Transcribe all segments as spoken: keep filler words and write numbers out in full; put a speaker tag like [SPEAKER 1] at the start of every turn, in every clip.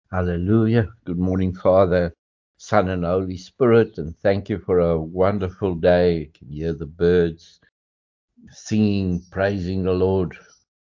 [SPEAKER 1] Hallelujah. Good morning, Father, Son, and Holy Spirit. And thank you for a wonderful day. You can hear the birds singing, praising the Lord,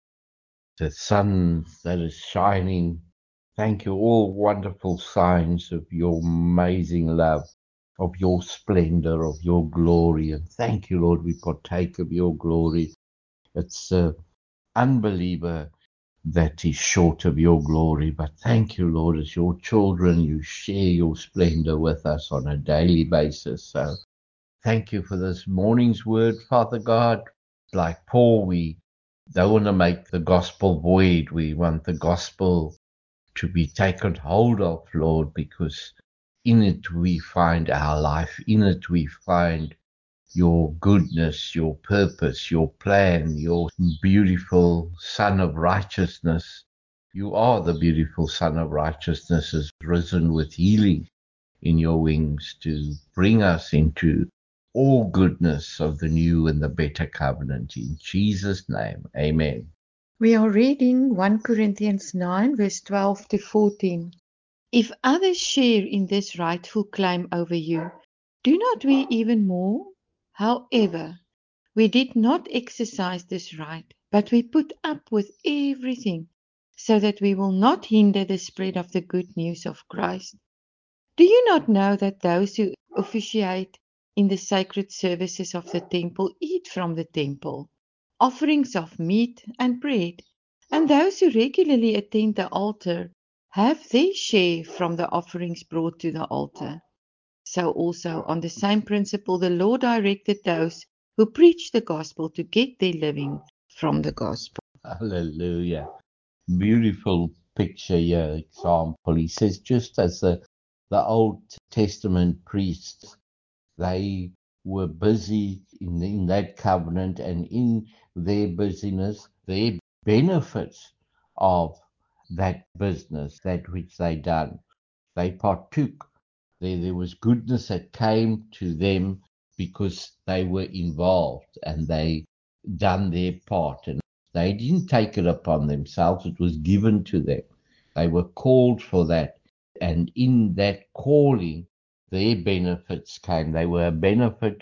[SPEAKER 1] the sun that is shining. Thank you. All wonderful signs of your amazing love, of your splendor, of your glory. And thank you, Lord, we partake of your glory. It's an unbeliever that is short of your glory. But thank you, Lord, as your children, you share your splendor with us on a daily basis. So thank you for this morning's word, Father God. Like Paul, we don't want to make the gospel void. We want the gospel to be taken hold of, Lord, because in it we find our life. In it we find your goodness, your purpose, your plan, your beautiful Son of Righteousness. You are the beautiful Son of Righteousness, has risen with healing in your wings to bring us into all goodness of the new and the better covenant. In Jesus' name, amen.
[SPEAKER 2] We are reading First Corinthians nine, verse twelve to fourteen. If others share in this rightful claim over you, do not we even more? However, we did not exercise this right, but we put up with everything so that we will not hinder the spread of the good news of Christ. Do you not know that those who officiate in the sacred services of the temple eat from the temple, offerings of meat and bread, and those who regularly attend the altar have their share from the offerings brought to the altar? So also, on the same principle, the Lord directed those who preach the gospel to get their living from the gospel.
[SPEAKER 1] Hallelujah. Beautiful picture here, example. He says, just as the, the Old Testament priests, they were busy in, in that covenant, and in their busyness, their benefits of that business, that which they done, they partook. There, there was goodness that came to them because they were involved and they done their part, and they didn't take it upon themselves. It was given to them. They were called for that, and in that calling, their benefits came. They were a benefit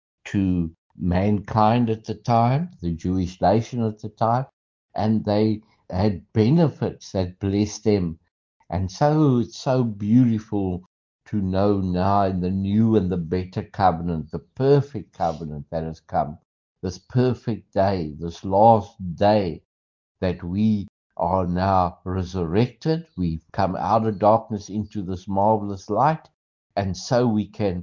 [SPEAKER 1] to mankind at the time, the Jewish nation at the time, and they had benefits that blessed them. And so it's so beautiful to know now in the new and the better covenant, the perfect covenant that has come, this perfect day, this last day, that we are now resurrected. We've come out of darkness into this marvelous light. And so we can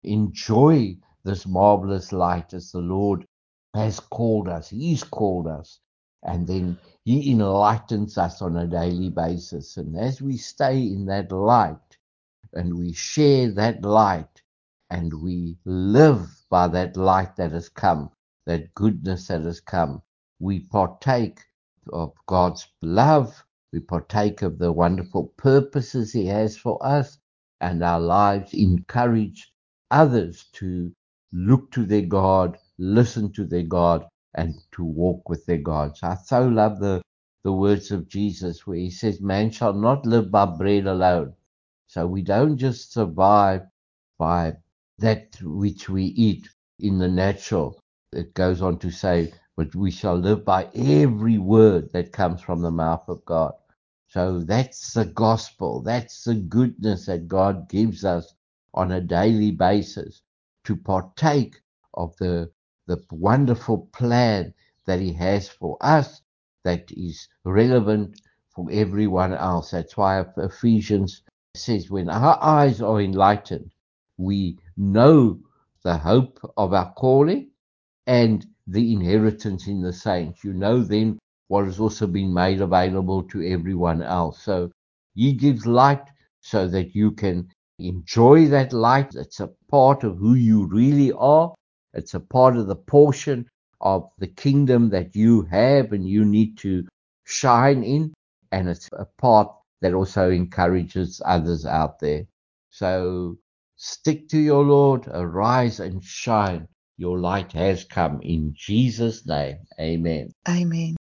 [SPEAKER 1] enjoy this marvelous light as the Lord has called us. He's called us. And then He enlightens us on a daily basis. And as we stay in that light and we share that light and we live by that light that has come, that goodness that has come, we partake of God's love. We partake of the wonderful purposes He has for us, and our lives encourage others to look to their God, listen to their God, and to walk with their God. So I so love the, the words of Jesus where He says, man shall not live by bread alone. So we don't just survive by that which we eat in the natural. It goes on to say, but we shall live by every word that comes from the mouth of God. So that's the gospel. That's the goodness that God gives us on a daily basis to partake of the, the wonderful plan that He has for us that is relevant for everyone else. That's why Ephesians says, when our eyes are enlightened, we know the hope of our calling and the inheritance in the saints. You know then what has also been made available to everyone else. So He gives light so that you can enjoy that light. It's a part of who you really are. It's a part of the portion of the kingdom that you have and you need to shine in. And it's a part that also encourages others out there. So stick to your Lord, arise and shine. Your light has come in Jesus' name. Amen.
[SPEAKER 2] Amen.